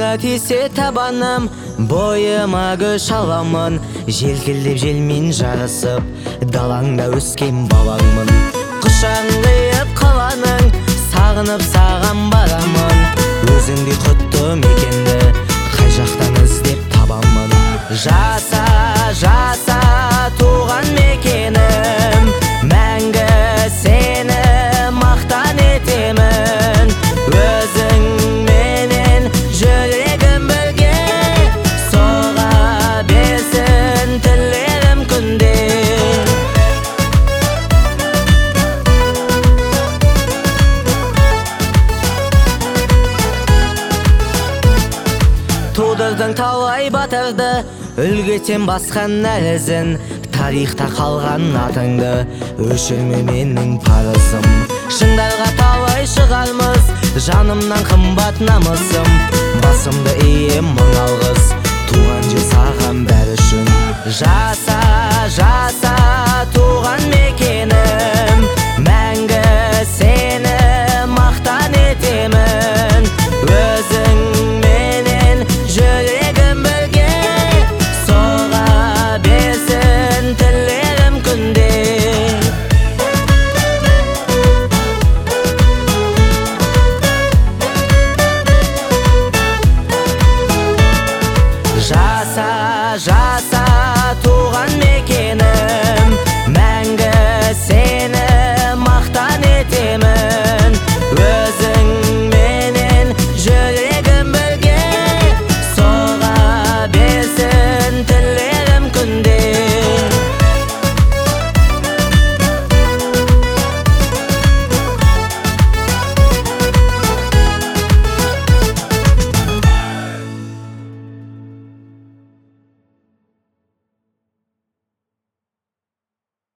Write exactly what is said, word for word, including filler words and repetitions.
Маңа тисе табаным, бойыма күш аламын. Желкілдеп желмен жарысып, далаңда өскен балаңмын. Құшағыңдайып қаланың, сағынып саған барамын. Өзіңдей құтты мекенді, қай жақтан іздеп табамын. Жаса, жаса туған мекенім, мәңгі сені мақтан етемін. Өзіңменен жүрегім бірге, соға берсін тілерім күнде. Тудырдың талай батырды, үлгетен басқан нәрізін. Тарихта қалған атыңды, өшірме менің парызым. Шыңдарға талай шығармыз, жанымнан қымбат намысым. Басымды ием мың алғыс, туған жер саған бәрі үшін. Жаса, жаса туған мекенім, мәңгі сені мақтан етемін. Өзіңменен жүрегім бірге, соға берсін тілерім күнде. Жаса, жаса